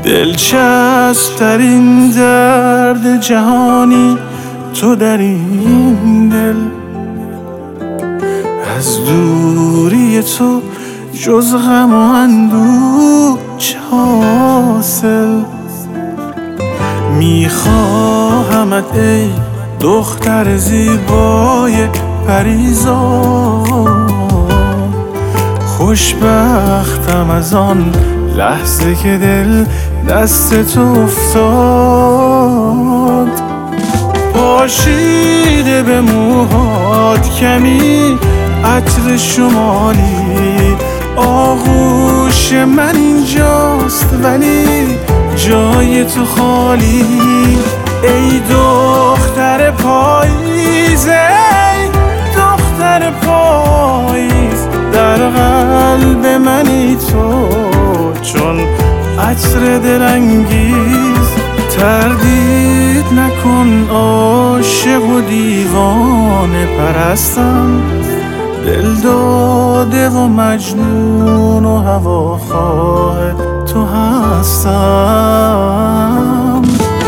دلچسب ترین درد جهانی تو در این دل، از دوری تو جز غم و اندوه چه حاصل. میخواهمت ای دختر زیبای پریزاد، خوشبختم از آن لحظه که دل دست تو افتاد. پاشیده به موهات کمی عطر شمالی، آغوش من اینجاست ولی جای تو خالی. ای دختر پاییز، ای دختر پاییز، در قلب منی تو چون عطر دلانگیز. تردید نکن عاشق و دیوانه پرستم، دل داده و مجنون و هواخواه تو هستم.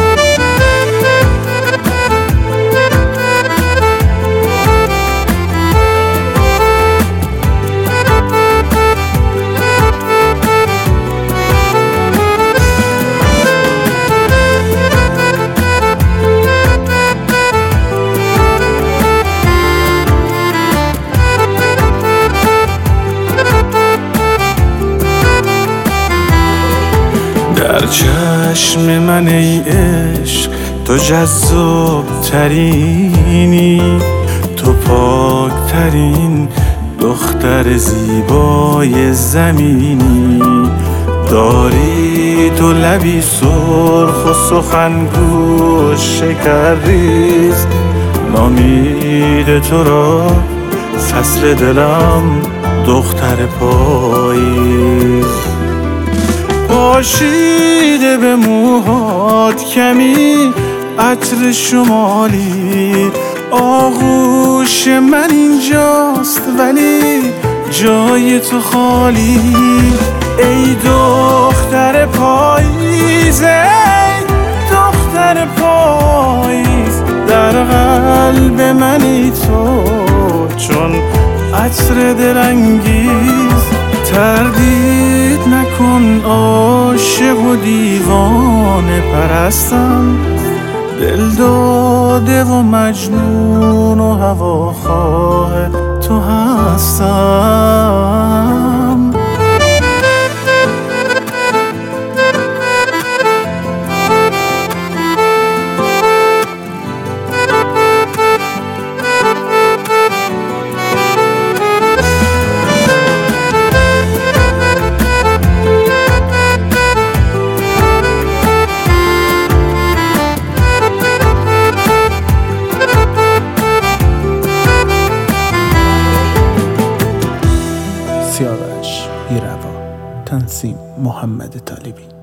در چشم من ای عشق تو جذاب ترینی، تو پاک ترین دختر زیبای زمینی. داری تو لبی سرخ و سخنگو شکرریز، نامید تو را فصل دلم دختر پاییز. پاشیده به موهات کمی عطر شمالی، آغوش من اینجاست ولی جای تو خالی. ای دختر پاییز، ای دختر پاییز، در قلب منی تو چون عطر دلانگیز. تردید نکن عاشق و دیوانه پرستم، دل داده و مجنون و هواخواه تو هستم. سیاوش بیروان، تنظیم محمد طالبی.